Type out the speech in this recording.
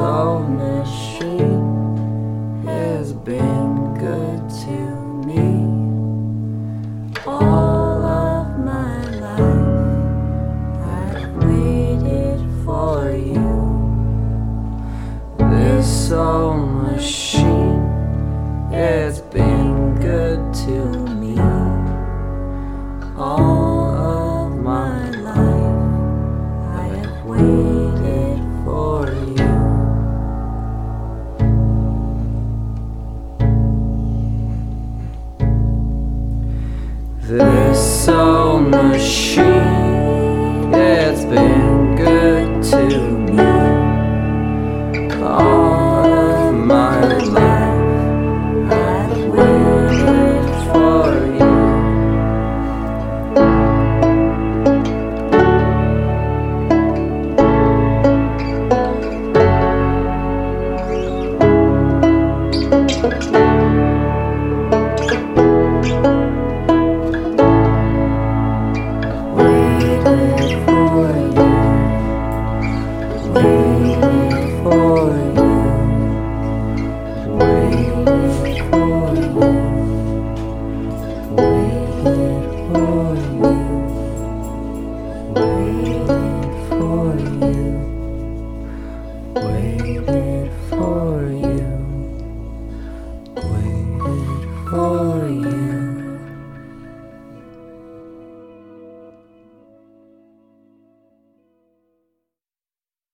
old machine has been good to me. All of my life I've waited for you. This old machine, it's been good to me. All of my life I have waited for you. This old machine, it's been good to me. All of my life I've waited for you. Waited for you. Waited